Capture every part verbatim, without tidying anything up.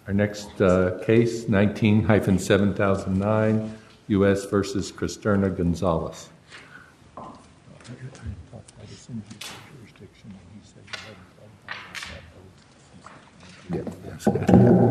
Our next uh, case, nineteen dash seven thousand nine, U S versus Cristerna Gonzalez. Yeah, that's good.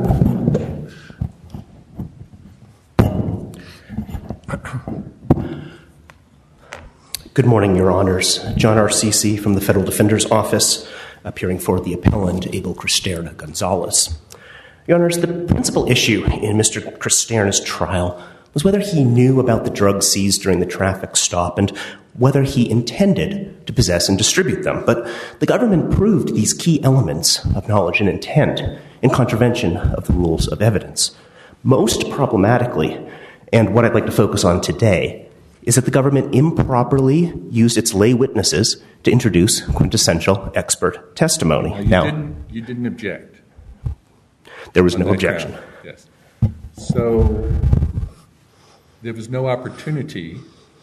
Good morning, Your Honors. John Arcisi from the Federal Defender's Office, appearing for the appellant, Abel Cristerna Gonzalez. Your Honors, the principal issue in Mister Cristerna's trial was whether he knew about the drugs seized during the traffic stop and whether he intended to possess and distribute them. But the government proved these key elements of knowledge and intent in contravention of the rules of evidence. Most problematically, and what I'd like to focus on today, is that the government improperly used its lay witnesses to introduce quintessential expert testimony. Now, you, now, didn't, you didn't object. There was no objection. Count. Yes. So there was no opportunity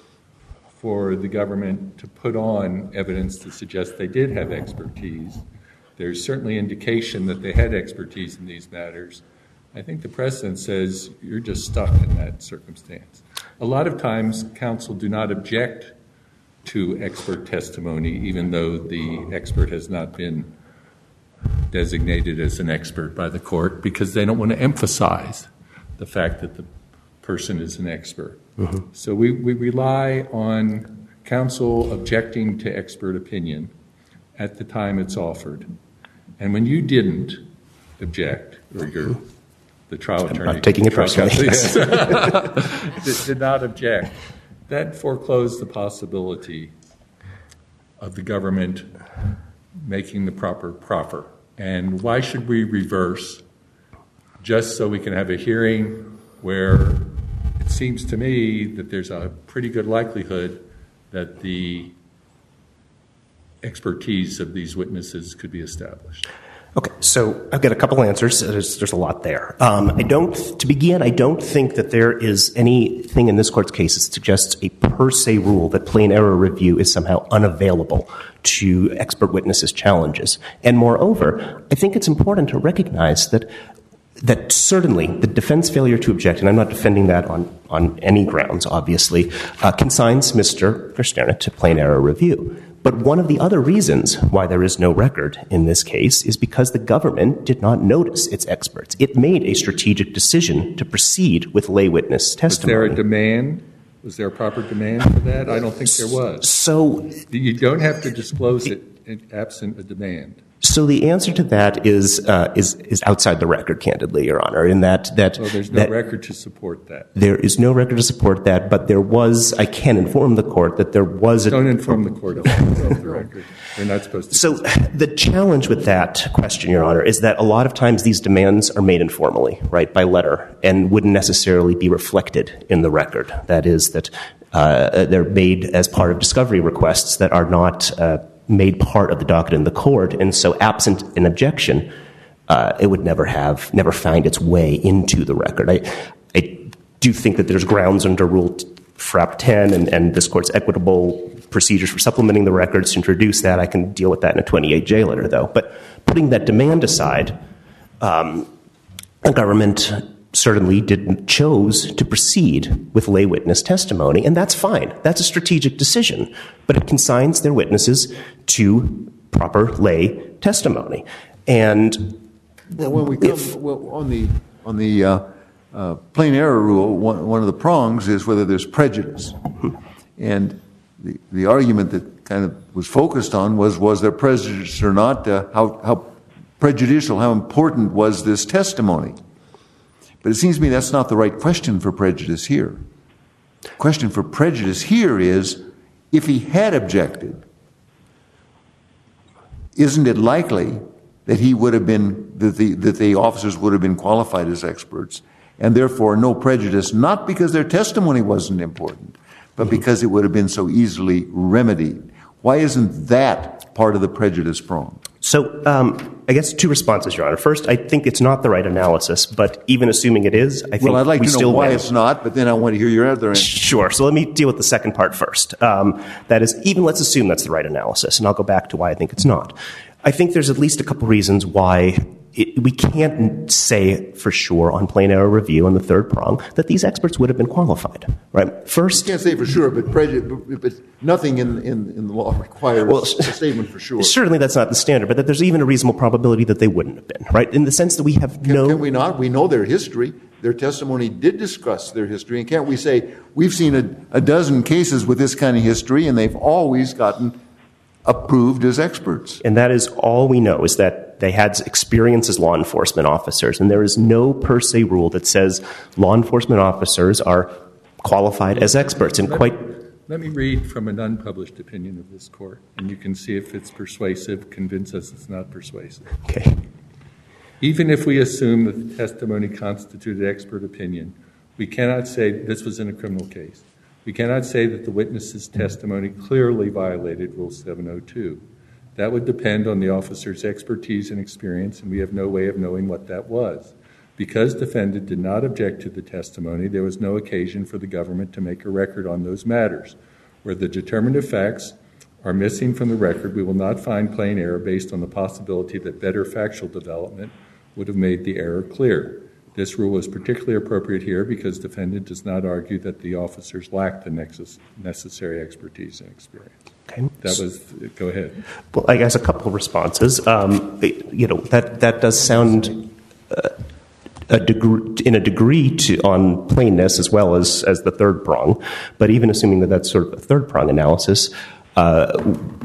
for the government to put on evidence to suggest they did have expertise. There's certainly indication that they had expertise in these matters. I think the precedent says you're just stuck in that circumstance. A lot of times, counsel do not object to expert testimony, even though the expert has not been designated as an expert by the court, because they don't want to emphasize the fact that the person is an expert. Mm-hmm. So we, we rely on counsel objecting to expert opinion at the time it's offered. And when you didn't object, or your the trial attorney... I'm taking it personally. Yes, did, did not object, that foreclosed the possibility of the government making the proper proffer. And why should we reverse just so we can have a hearing where it seems to me that there's a pretty good likelihood that the expertise of these witnesses could be established? Okay, so I've got a couple answers. There's, there's a lot there. Um, I don't, to begin, I don't think that there is anything in this court's case that suggests a per se rule that plain error review is somehow unavailable to expert witnesses' challenges. And moreover, I think it's important to recognize that that certainly the defense failure to object, and I'm not defending that on, on any grounds, obviously, uh, consigns Mister Cristerna to plain error review. But one of the other reasons why there is no record in this case is because the government did not notice its experts. It made a strategic decision to proceed with lay witness testimony. Was there a demand? Was there a proper demand for that? I don't think there was. So you don't have to disclose it absent a demand. So the answer to that is uh, is is outside the record, candidly, Your Honor. In that that well, there's no that record to support that. There is no record to support that, but there was. I can inform the court that there was. A, don't inform the court of the record. They're not supposed to. So the challenge with that question, Your Honor, is that a lot of times these demands are made informally, right, by letter, and wouldn't necessarily be reflected in the record. That is, that uh, they're made as part of discovery requests that are not. Uh, made part of the docket in the court, and so absent an objection, uh, it would never have, never find its way into the record. I, I do think that there's grounds under Rule FRAP ten and, and this court's equitable procedures for supplementing the records to introduce that. I can deal with that in a twenty-eight J letter, though. But putting that demand aside, um, the government certainly didn't chose to proceed with lay witness testimony, and that's fine. That's a strategic decision, but it consigns their witnesses to proper lay testimony. And well, when we come if, well, on the on the uh, uh, plain error rule, one, one of the prongs is whether there's prejudice, mm-hmm. and the the argument that kind of was focused on was was there prejudice or not? Uh, how how prejudicial? How important was this testimony? But it seems to me that's not the right question for prejudice here. The question for prejudice here is, if he had objected, isn't it likely that he would have been, that the, that the officers would have been qualified as experts, and therefore no prejudice, not because their testimony wasn't important, but because it would have been so easily remedied? Why isn't that part of the prejudice prong? So um, I guess two responses, Your Honor. First, I think it's not the right analysis, but even assuming it is, I think well, I'd like we to know still why win. It's not, but then I want to hear your other answer. Sure. So let me deal with the second part first. Um, that is, even let's assume that's the right analysis, and I'll go back to why I think it's not. I think there's at least a couple reasons why it, we can't say for sure on plain error review on the third prong that these experts would have been qualified, right? First, you can't say for sure, but, preju- but nothing in, in, in the law requires well, a statement for sure. Certainly that's not the standard, but that there's even a reasonable probability that they wouldn't have been, right? In the sense that we have can, no... Can we not? We know their history. Their testimony did discuss their history, and can't we say we've seen a, a dozen cases with this kind of history, and they've always gotten approved as experts? And that is all we know, is that they had experience as law enforcement officers, and there is no per se rule that says law enforcement officers are qualified as experts. And let quite. Me, let me read from an unpublished opinion of this court, and you can see if it's persuasive. Convince us it's not persuasive. Okay. Even if we assume that the testimony constituted expert opinion, we cannot say this was in a criminal case. We cannot say that the witness's testimony clearly violated Rule seven oh two. That would depend on the officer's expertise and experience, and we have no way of knowing what that was. Because defendant did not object to the testimony, there was no occasion for the government to make a record on those matters. Where the determinative facts are missing from the record, we will not find plain error based on the possibility that better factual development would have made the error clear. This rule is particularly appropriate here because defendant does not argue that the officers lacked the nexus, necessary expertise and experience. Okay. That was, go ahead. Well, I guess a couple of responses. Um, you know, that, that does sound uh, a degree, in a degree to, on plainness as well as, as the third prong. But even assuming that that's sort of a third prong analysis, uh,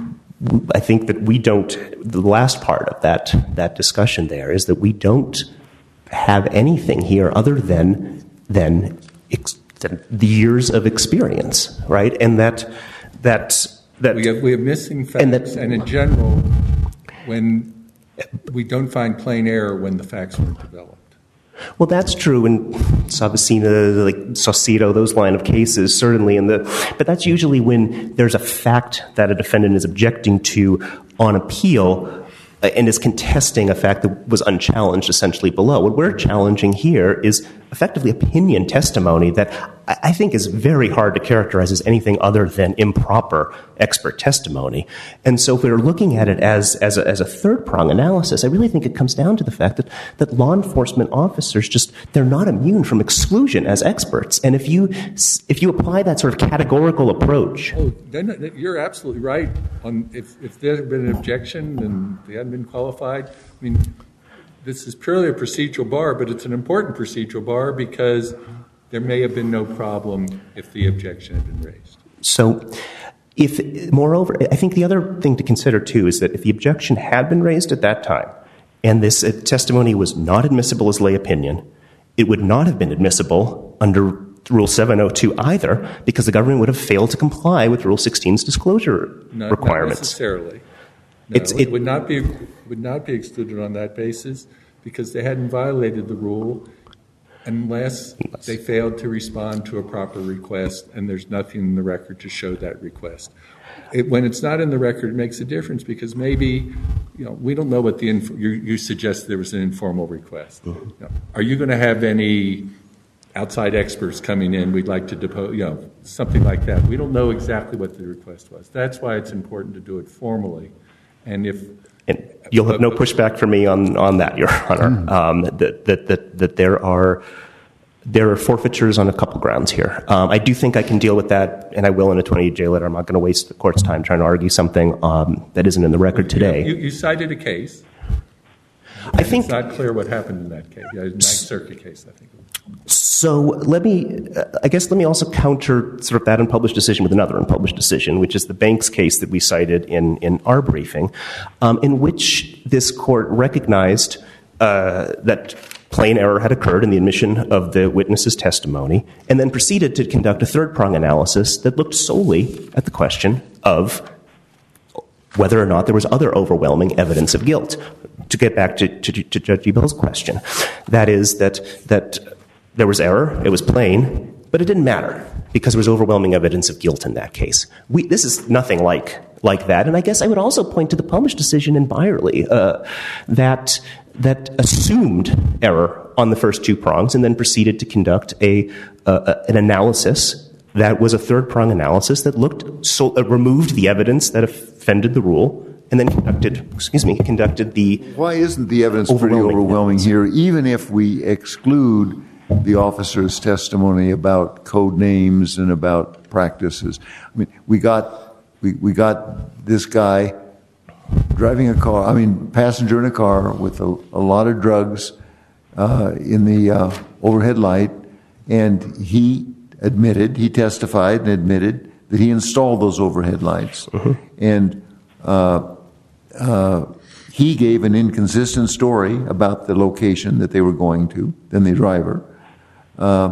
I think that we don't, the last part of that, that discussion there is that we don't have anything here other than, than, ex, than the years of experience, right? And that, that, that we have, we have missing facts, and, that, and in general, when we don't find plain error when the facts weren't developed. Well, that's true in Savicina, like Saucedo, those line of cases, certainly. In the, but that's usually when there's a fact that a defendant is objecting to on appeal uh, and is contesting a fact that was unchallenged essentially below. What we're challenging here is effectively opinion testimony that I think is very hard to characterize as anything other than improper expert testimony. And so if we're looking at it as, as, a, as a third-prong analysis, I really think it comes down to the fact that, that law enforcement officers just, they're not immune from exclusion as experts. And if you, if you apply that sort of categorical approach... Oh, then you're absolutely right. On if, if there had been an objection and they hadn't been qualified, I mean, this is purely a procedural bar, but it's an important procedural bar because there may have been no problem if the objection had been raised. So, if, moreover, I think the other thing to consider, too, is that if the objection had been raised at that time and this uh, testimony was not admissible as lay opinion, it would not have been admissible under Rule seven oh two either because the government would have failed to comply with Rule sixteen's disclosure no, requirements. Not necessarily. No, it's, it, it would not be would not be excluded on that basis because they hadn't violated the rule unless they failed to respond to a proper request, and there's nothing in the record to show that request. It, when it's not in the record, it makes a difference because maybe, you know, we don't know what the inf- you, you suggest there was an informal request. Mm-hmm. You know, are you going to have any outside experts coming in? We'd like to depose, you know, something like that. We don't know exactly what the request was. That's why it's important to do it formally. And if and you'll have no pushback from me on, on that, Your Honor. Mm. Um, that, that that that there are there are forfeitures on a couple grounds here. Um, I do think I can deal with that, and I will in a twenty-eight J letter. I'm not going to waste the court's time trying to argue something um, that isn't in the record today. You, you cited a case. I think it's not clear what happened in that case. A Ninth Circuit case, I think. So let me, uh, I guess, let me also counter sort of that unpublished decision with another unpublished decision, which is the Banks case that we cited in in our briefing, um, in which this court recognized uh, that plain error had occurred in the admission of the witness's testimony, and then proceeded to conduct a third-prong analysis that looked solely at the question of whether or not there was other overwhelming evidence of guilt. To get back to, to, to Judge Ebell's question, that is that that there was error, it was plain, but it didn't matter because there was overwhelming evidence of guilt in that case. We, this is nothing like like that, and I guess I would also point to the published decision in Byerly uh, that that assumed error on the first two prongs and then proceeded to conduct a uh, an analysis that was a third-prong analysis that looked so uh, removed the evidence that offended the rule and then conducted, excuse me, conducted the Why isn't the evidence pretty overwhelming overwhelming evidence. here, even if we exclude the officer's testimony about code names and about practices? I mean, we got we, we got this guy driving a car, I mean, passenger in a car with a, a lot of drugs uh, in the uh, overhead light, and he admitted, he testified and admitted that he installed those overhead lights. Mm-hmm. And uh, uh, he gave an inconsistent story about the location that they were going to than the driver. Uh,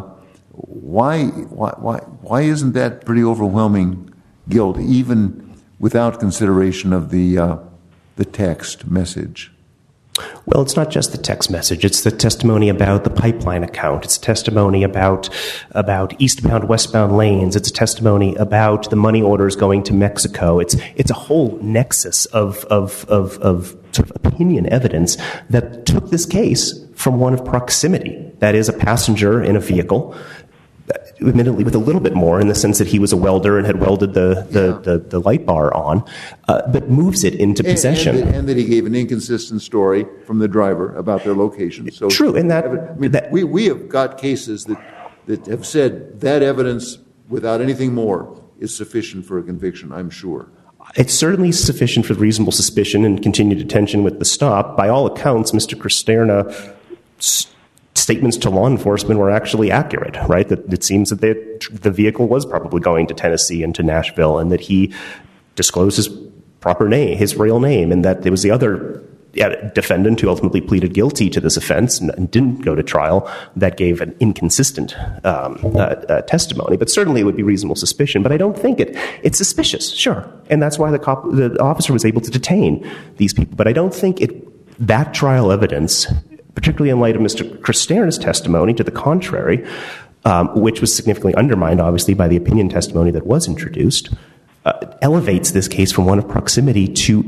why, why, why, why isn't that pretty overwhelming guilt, even without consideration of the uh, the text message? Well, it's not just the text message. It's the testimony about the pipeline account. It's testimony about about eastbound, westbound lanes. It's a testimony about the money orders going to Mexico. It's it's a whole nexus of of of, of sort of opinion evidence that took this case from one of proximity. That is, a passenger in a vehicle, admittedly with a little bit more in the sense that he was a welder and had welded the, the, yeah. the, the light bar on, uh, but moves it into and, possession. And, and that he gave an inconsistent story from the driver about their location. So True, and that... I mean, that we, we have got cases that, that have said that evidence, without anything more, is sufficient for a conviction, I'm sure. It's certainly sufficient for reasonable suspicion and continued detention with the stop. By all accounts, Mister Cristerna... St- statements to law enforcement were actually accurate, right? That it seems that they, the vehicle was probably going to Tennessee and to Nashville, and that he disclosed his proper name, his real name, and that there was the other defendant who ultimately pleaded guilty to this offense and, and didn't go to trial that gave an inconsistent um, uh, uh, testimony. But certainly it would be reasonable suspicion. But I don't think it. It's suspicious, sure, and that's why the, cop, the officer was able to detain these people. But I don't think it that trial evidence, particularly in light of Mister Cristerna's testimony to the contrary, um, which was significantly undermined, obviously, by the opinion testimony that was introduced, uh, elevates this case from one of proximity to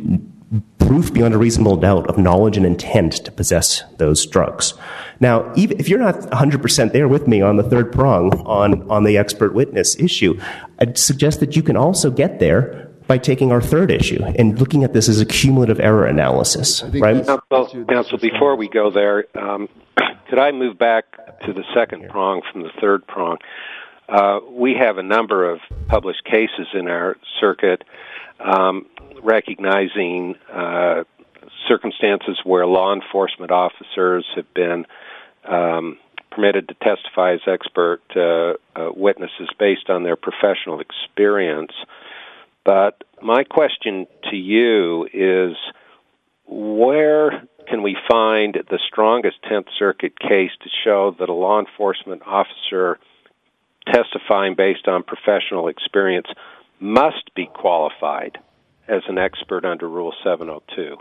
proof beyond a reasonable doubt of knowledge and intent to possess those drugs. Now, even if you're not one hundred percent there with me on the third prong on, on the expert witness issue, I'd suggest that you can also get there by taking our third issue and looking at this as a cumulative error analysis, right? Counsel, counsel, before we go there, um, could I move back to the second prong from the third prong? Uh, we have a number of published cases in our circuit um, recognizing uh, circumstances where law enforcement officers have been um, permitted to testify as expert uh, uh, witnesses based on their professional experience. But my question to you is, where can we find the strongest Tenth Circuit case to show that a law enforcement officer testifying based on professional experience must be qualified as an expert under Rule seven oh two?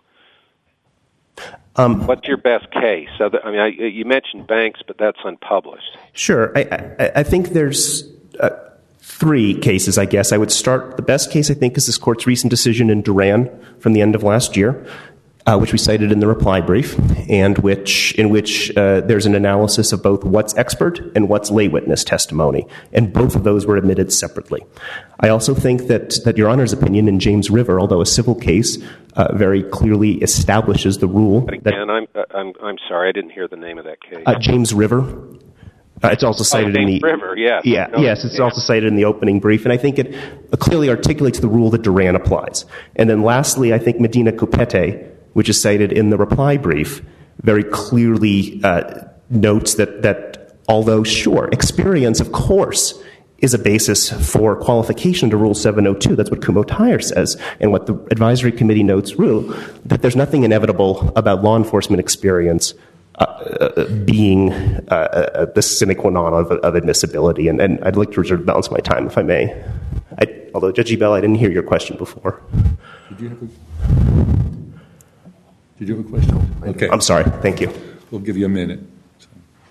Um, What's your best case? I mean, I, you mentioned Banks, but that's unpublished. Sure. I, I, I think there's... Uh, Three cases, I guess. I would start, the best case, I think, is this court's recent decision in Duran from the end of last year, uh, which we cited in the reply brief, and which in which uh, there's an analysis of both what's expert and what's lay witness testimony, and both of those were admitted separately. I also think that, that Your Honor's opinion in James River, although a civil case, uh, very clearly establishes the rule. But again, that, I'm, I'm, I'm sorry, I didn't hear the name of that case. Uh, James River. Uh, it's also cited oh, in the River, yes. Yeah, no, yes, it's yeah. also cited in the opening brief, and I think it clearly articulates the rule that Duran applies. And then lastly, I think Medina Copete, which is cited in the reply brief, very clearly uh, notes that that although sure, experience, of course, is a basis for qualification to Rule seven oh two. That's what Kumho Tire says, and what the advisory committee notes rule, that there's nothing inevitable about law enforcement experience Uh, uh, being uh, uh, the sine qua non of, of admissibility. And, and I'd like to reserve the balance of my time, if I may. I, although, Judge Ebell, I didn't hear your question before. Did you have a, did you have a question? Okay. I'm sorry. Thank you. We'll give you a minute. So.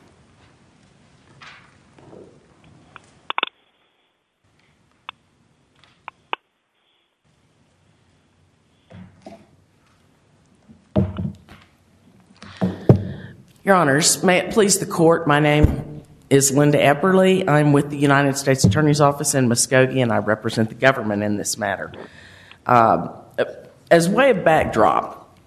Your Honors, may it please the Court, my name is Linda Epperly. I'm with the United States Attorney's Office in Muskogee, and I represent the government in this matter. Um, as way of backdrop,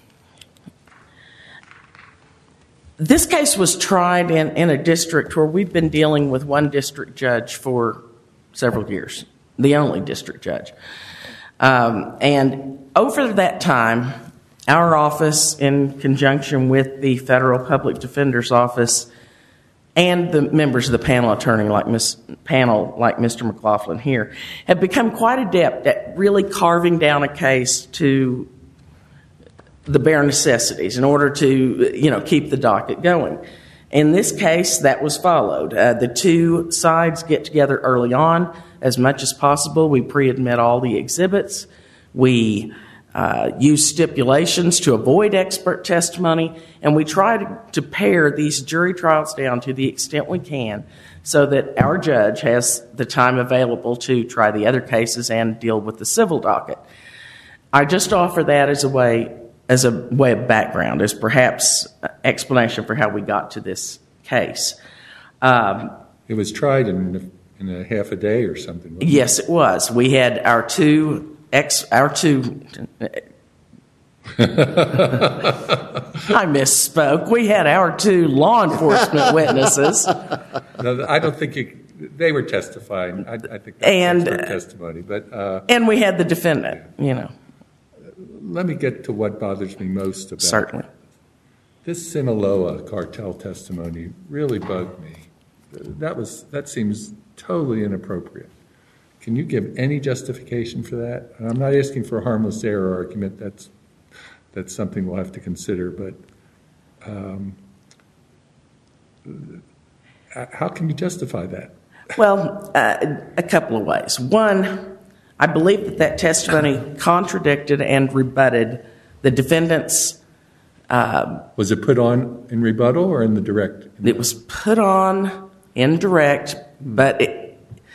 this case was tried in, in a district where we've been dealing with one district judge for several years, the only district judge. Um, and over that time, our office, in conjunction with the Federal Public Defender's Office and the members of the panel attorney like Miss panel like Mister McLaughlin here, have become quite adept at really carving down a case to the bare necessities in order to, you know, keep the docket going. In this case, that was followed. Uh, the two sides get together early on as much as possible. We pre-admit all the exhibits. We uh, use stipulations to avoid expert testimony, and we try to, to pare these jury trials down to the extent we can so that our judge has the time available to try the other cases and deal with the civil docket. I just offer that as a way as a way of background, as perhaps explanation for how we got to this case. Um, it was tried in, in a half a day or something. Yes, it was. We had our two ex, our two. I misspoke. We had our two law enforcement witnesses. No, I don't think you, they were testifying. I, I think that's and, expert testimony. But uh, and we had the defendant. You know. Let me get to what bothers me most about Certainly. This Sinaloa cartel testimony really bugged me. That was that seems totally inappropriate. Can you give any justification for that? And I'm not asking for a harmless error argument. That's that's something we'll have to consider. But um, how can you justify that? Well, uh, a couple of ways. One, I believe that that testimony contradicted and rebutted the defendant's. Uh, was it put on in rebuttal or in the direct? It was put on in direct, but it,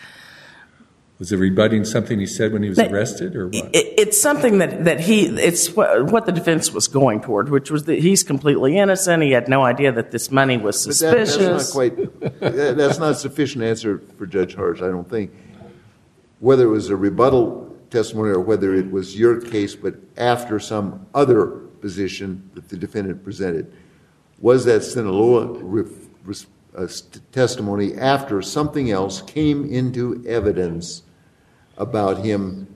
was it rebutting something he said when he was that, arrested, or what? It, it's something that, that he. It's what, what the defense was going toward, which was that he's completely innocent. He had no idea that this money was suspicious. But that, that's not quite. That's not sufficient answer for Judge Harsh, I don't think. Whether it was a rebuttal testimony or whether it was your case, but after some other position that the defendant presented, was that Sinaloa ref, res, uh, testimony after something else came into evidence about him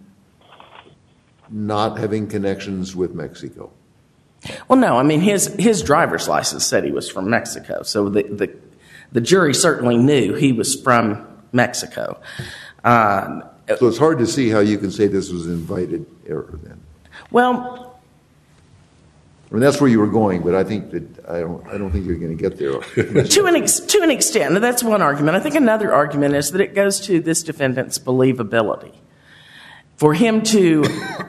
not having connections with Mexico? Well, no. I mean, his his driver's license said he was from Mexico, so the the, the jury certainly knew he was from Mexico. Um, so it's hard to see how you can say this was invited error then. Well, I mean, that's where you were going, but I think that I don't. I don't think you're going to get there. to an ex, to an extent, that's one argument. I think another argument is that it goes to this defendant's believability. For him to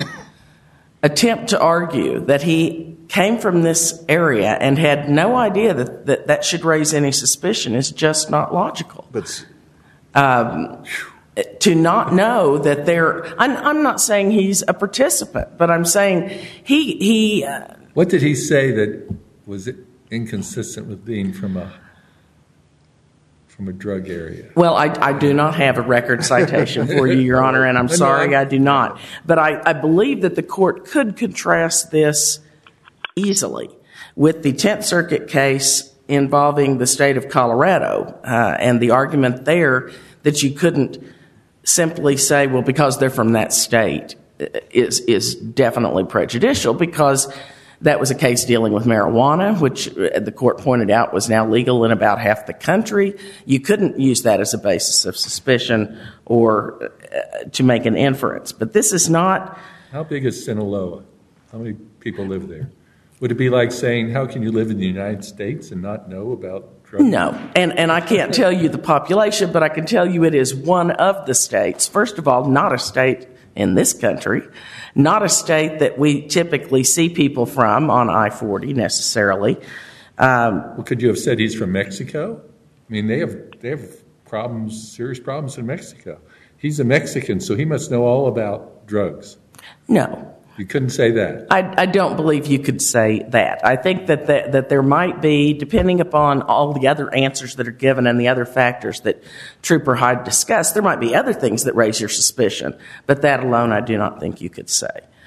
attempt to argue that he came from this area and had no idea that that, that should raise any suspicion is just not logical. But um, to not know that there, I'm, I'm not saying he's a participant, but I'm saying he he. Uh, What did he say that was inconsistent with being from a from a drug area? Well, I, I do not have a record citation for you, Your Honor, and I'm sorry I do not. But I, I believe that the court could contrast this easily with the Tenth Circuit case involving the state of Colorado uh, and the argument there that you couldn't simply say, well, because they're from that state is is definitely prejudicial, because that was a case dealing with marijuana, which the court pointed out was now legal in about half the country. You couldn't use that as a basis of suspicion or uh, to make an inference. But this is not... How big is Sinaloa? How many people live there? Would it be like saying, how can you live in the United States and not know about drugs? No, and, and I can't tell you the population, but I can tell you it is one of the states. First of all, not a state in this country. Not a state that we typically see people from on I forty necessarily. Um, well, could you have said he's from Mexico? I mean, they have they have problems, serious problems in Mexico. He's a Mexican, so he must know all about drugs. No. You couldn't say that. I, I don't believe you could say that. I think that, the, that there might be, depending upon all the other answers that are given and the other factors that Trooper Hyde discussed, there might be other things that raise your suspicion. But that alone I do not think you could say.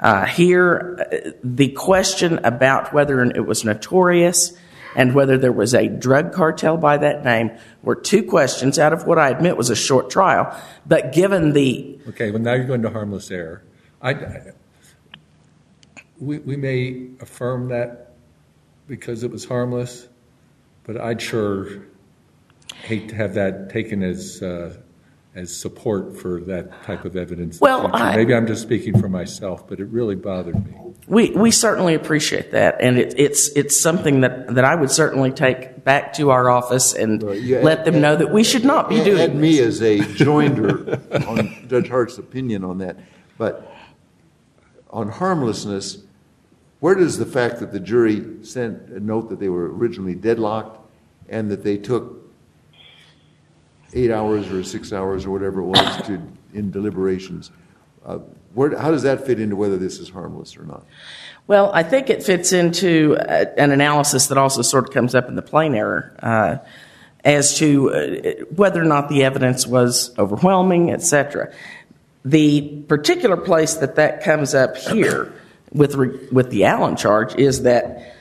Uh, here, uh, the question about whether it was notorious and whether there was a drug cartel by that name were two questions out of what I admit was a short trial. But given the... Okay, well, now you're going to harmless error. I, I, we, we may affirm that because it was harmless, but I'd sure hate to have that taken as uh, as support for that type of evidence. Well, I, maybe I'm just speaking for myself, but it really bothered me. We we certainly appreciate that, and it, it's it's something that, that I would certainly take back to our office and well, yeah, let them and, know that we should not be doing add this. me as a joinder on Judge Hart's opinion on that. But on harmlessness, where does the fact that the jury sent a note that they were originally deadlocked and that they took eight hours or six hours or whatever it was to in deliberations, uh, where, how does that fit into whether this is harmless or not? Well, I think it fits into a, an analysis that also sort of comes up in the plain error uh, as to uh, whether or not the evidence was overwhelming, et cetera. The particular place that that comes up here with re, with the Allen charge is that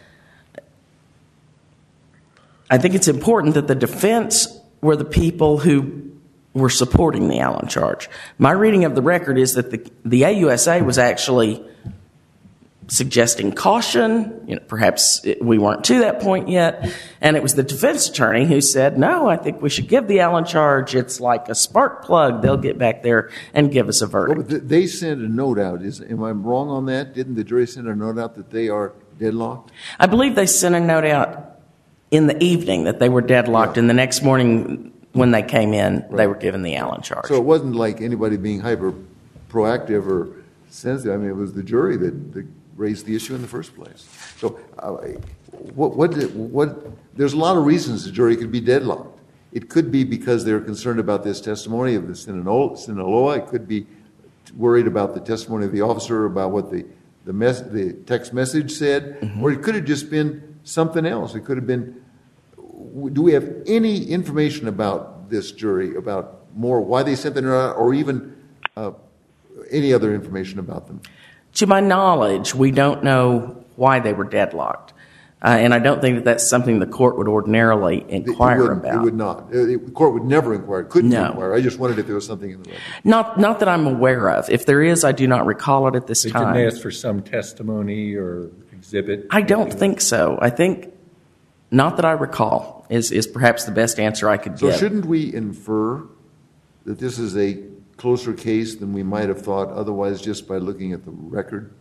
I think it's important that the defense were the people who were supporting the Allen charge. My reading of the record is that the, the A U S A was actually suggesting caution. You know, perhaps it, we weren't to that point yet. And it was the defense attorney who said, no, I think we should give the Allen charge. It's like a spark plug. They'll get back there and give us a verdict. Well, they sent a note out. Is, am I wrong on that? Didn't the jury send a note out that they are deadlocked? I believe they sent a note out in the evening that they were deadlocked, yeah. And the next morning when they came in, right. They were given the Allen charge. So it wasn't like anybody being hyper proactive or sensitive. I mean, it was the jury that, that raised the issue in the first place. So uh, what, what, what, there's a lot of reasons the jury could be deadlocked. It could be because they're concerned about this testimony of the Sinaloa. It could be worried about the testimony of the officer about what the, the, mes- the text message said, mm-hmm. Or it could have just been something else. It could have been, do we have any information about this jury, about more why they sent them out, or even uh, any other information about them? To my knowledge, we don't know why they were deadlocked. Uh, and I don't think that that's something the court would ordinarily inquire it would, about. It would not. The court would never inquire. Couldn't no. inquire. I just wondered if there was something in the record. Not, not that I'm aware of. If there is, I do not recall it at this they time. They didn't ask for some testimony or exhibit? I don't think so. I think, not that I recall, is, is perhaps the best answer I could so give. So shouldn't we infer that this is a closer case than we might have thought otherwise just by looking at the record?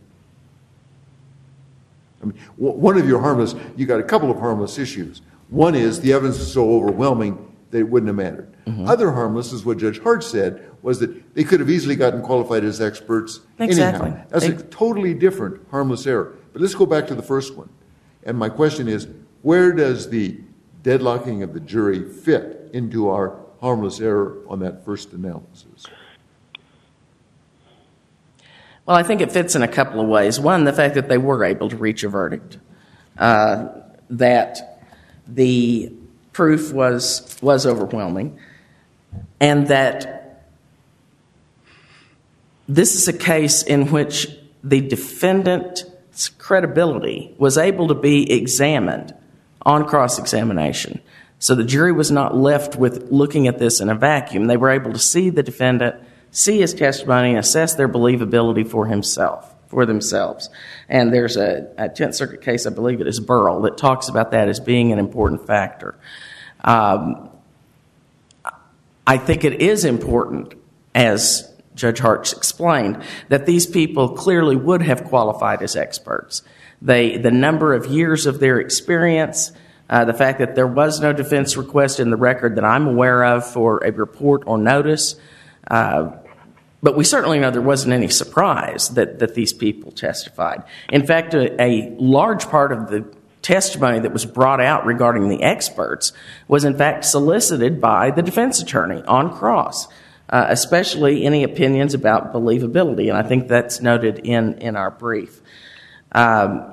I mean, one of your harmless, you got a couple of harmless issues. One is the evidence is so overwhelming that it wouldn't have mattered. Mm-hmm. Other harmless is what Judge Hart said, was that they could have easily gotten qualified as experts exactly. anyhow. That's they- a totally different harmless error. But let's go back to the first one. And my question is, where does the deadlocking of the jury fit into our harmless error on that first analysis? Well, I think it fits in a couple of ways. One, the fact that they were able to reach a verdict, uh, that the proof was was overwhelming, and that this is a case in which the defendant's credibility was able to be examined on cross-examination. So the jury was not left with looking at this in a vacuum. They were able to see the defendant, see his testimony, and assess their believability for himself, for themselves. And there's a, a Tenth Circuit case, I believe it is Burrell, that talks about that as being an important factor. Um, I think it is important, as Judge Hart explained, that these people clearly would have qualified as experts. They, the number of years of their experience, uh, the fact that there was no defense request in the record that I'm aware of for a report or notice, uh, but we certainly know there wasn't any surprise that, that these people testified. In fact, a, a large part of the testimony that was brought out regarding the experts was in fact solicited by the defense attorney on cross, uh, especially any opinions about believability, and I think that's noted in, in our brief. Um,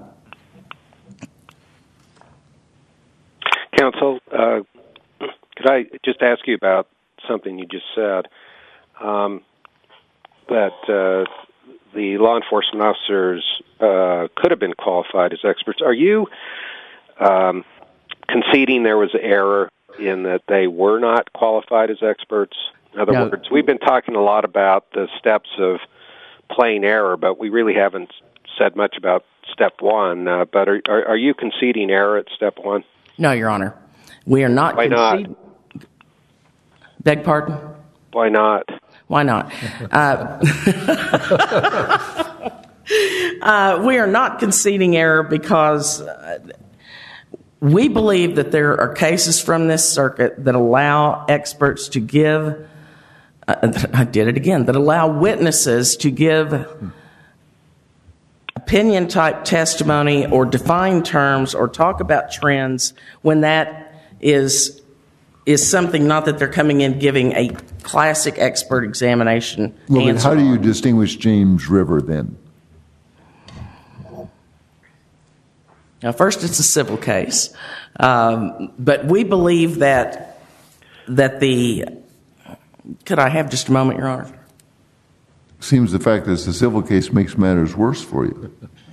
Counsel, uh, could I just ask you about something you just said? Um, that uh, the law enforcement officers uh, could have been qualified as experts. Are you um, conceding there was error in that they were not qualified as experts? In other no. words, we've been talking a lot about the steps of plain error, but we really haven't said much about step one. Uh, but are, are, are you conceding error at step one? No, Your Honor. We are not Why conceding. not? Beg pardon? Why not? Why not? Uh, uh, we are not conceding error because uh, we believe that there are cases from this circuit that allow experts to give, uh, I did it again, that allow witnesses to give opinion-type testimony or define terms or talk about trends when that is is something not that they're coming in giving a classic expert examination Well, answer how do you on. distinguish James River then? Now, first, it's a civil case, um, but we believe that that the. Could I have just a moment, Your Honor? Seems the fact that it's a civil case makes matters worse for you.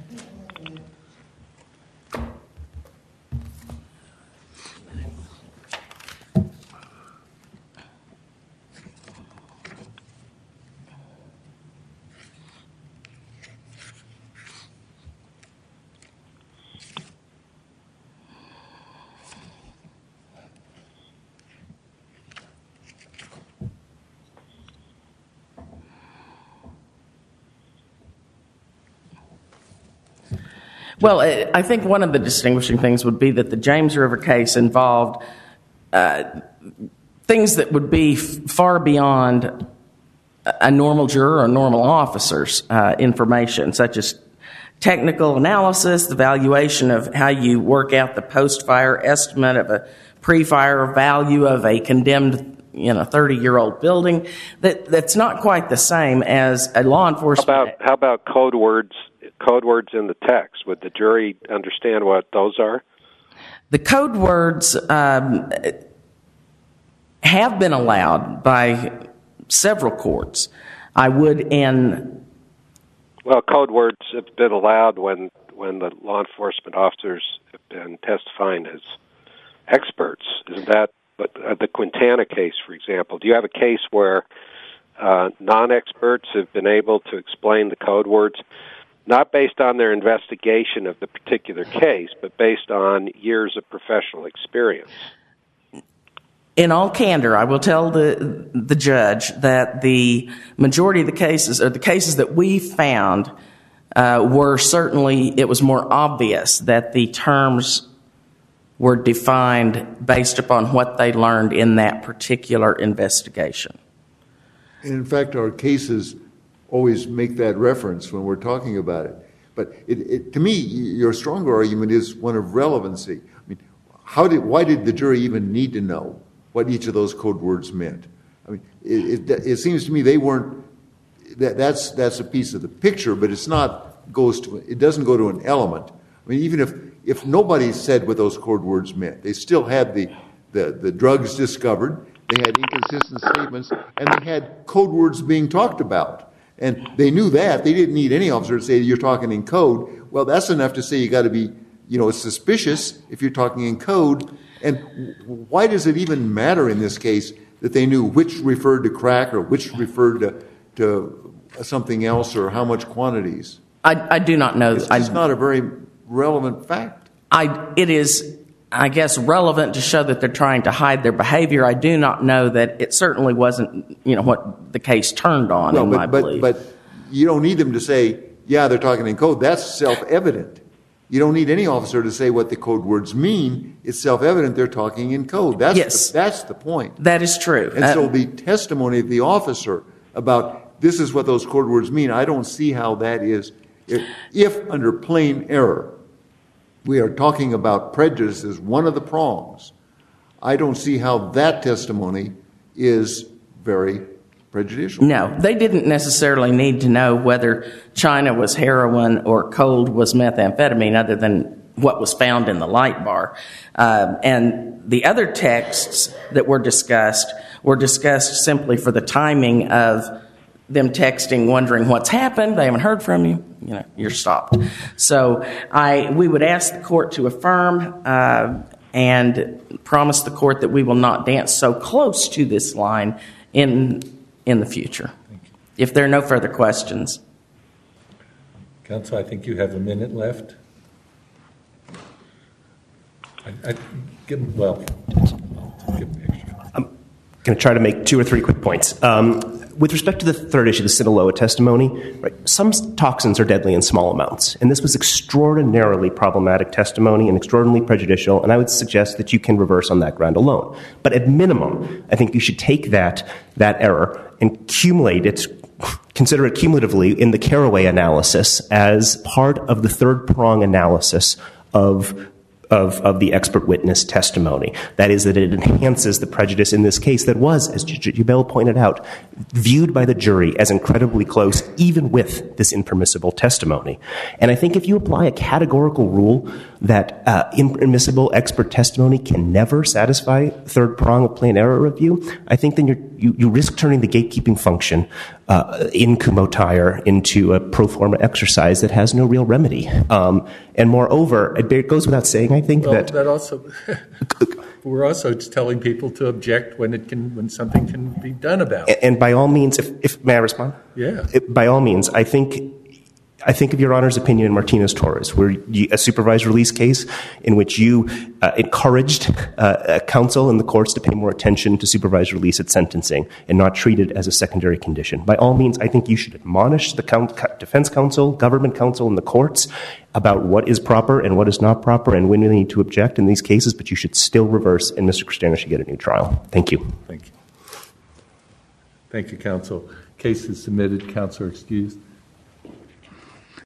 Well, I think one of the distinguishing things would be that the James River case involved uh, things that would be f- far beyond a normal juror or normal officer's uh, information, such as technical analysis, the valuation of how you work out the post-fire estimate of a pre-fire value of a condemned, you know, thirty-year-old building. That that's not quite the same as a law enforcement. How about how about code words? Code words in the text. Would the jury understand what those are? The code words um, have been allowed by several courts. I would in well, code words have been allowed when when the law enforcement officers have been testifying as experts. Isn't that but uh, the Quintana case, for example? Do you have a case where uh, non-experts have been able to explain the code words? Not based on their investigation of the particular case, but based on years of professional experience. In all candor, I will tell the the judge that the majority of the cases, or the cases that we found, uh, were certainly, it was more obvious that the terms were defined based upon what they learned in that particular investigation. And in fact, our cases always make that reference when we're talking about it. But it, it, to me, your stronger argument is one of relevancy. I mean, how did, why did the jury even need to know what each of those code words meant? I mean, it, it, it seems to me they weren't. That, that's that's a piece of the picture, but it's not goes to. It doesn't go to an element. I mean, even if if nobody said what those code words meant, they still had the the, the drugs discovered. They had inconsistent statements, and they had code words being talked about. And they knew that. They didn't need any officer to say you're talking in code. Well, that's enough to say you got to be, you know, suspicious if you're talking in code. And why does it even matter in this case that they knew which referred to crack or which referred to, to something else or how much quantities? I, I do not know. It's just I, not a very relevant fact. I it is, I guess, relevant to show that they're trying to hide their behavior. I do not know that it certainly wasn't, you know, what the case turned on, Well, in but, my but, belief. but you don't need them to say, yeah, they're talking in code. That's self-evident. You don't need any officer to say what the code words mean. It's self-evident they're talking in code. That's Yes. the, that's the point. That is true. And Uh, so the testimony of the officer about this is what those code words mean, I don't see how that is. If, if under plain error we are talking about prejudice as one of the prongs, I don't see how that testimony is very prejudicial. No, they didn't necessarily need to know whether China was heroin or cold was methamphetamine other than what was found in the light bar. Um, and the other texts that were discussed were discussed simply for the timing of them texting, wondering what's happened, they haven't heard from you, you know, you're stopped. So I, we would ask the court to affirm uh, and promise the court that we will not dance so close to this line in in the future. If there are no further questions. Counsel, I think you have a minute left. I, I, give, well, give me extra. I'm going to try to make two or three quick points. Um, with respect to the third issue, the Sinaloa testimony, right, some toxins are deadly in small amounts, and this was extraordinarily problematic testimony and extraordinarily prejudicial, and I would suggest that you can reverse on that ground alone. But at minimum, I think you should take that, that error and accumulate it, consider it cumulatively in the Carraway analysis as part of the third prong analysis of Of, of the expert witness testimony. That is, that it enhances the prejudice in this case that was, as Judge Bell pointed out, viewed by the jury as incredibly close, even with this impermissible testimony. And I think if you apply a categorical rule that uh, impermissible expert testimony can never satisfy third prong of plain error review, I think then you're, you, you risk turning the gatekeeping function uh, in Kumho-Tyer into a pro forma exercise that has no real remedy. Um, and moreover, it goes without saying, I think well, that... that also... We're also telling people to object when it can, when something can be done about it. And by all means, if, if may I respond? Yeah. If, by all means, I think I think of Your Honor's opinion in Martinez-Torres, where you, a supervised release case in which you uh, encouraged uh, counsel in the courts to pay more attention to supervised release at sentencing and not treat it as a secondary condition. By all means, I think you should admonish the count, defense counsel, government counsel, and the courts about what is proper and what is not proper and when we need to object in these cases, but you should still reverse, and Mister Cristiano should get a new trial. Thank you. Thank you. Thank you, counsel. Case is submitted. Counsel are excused.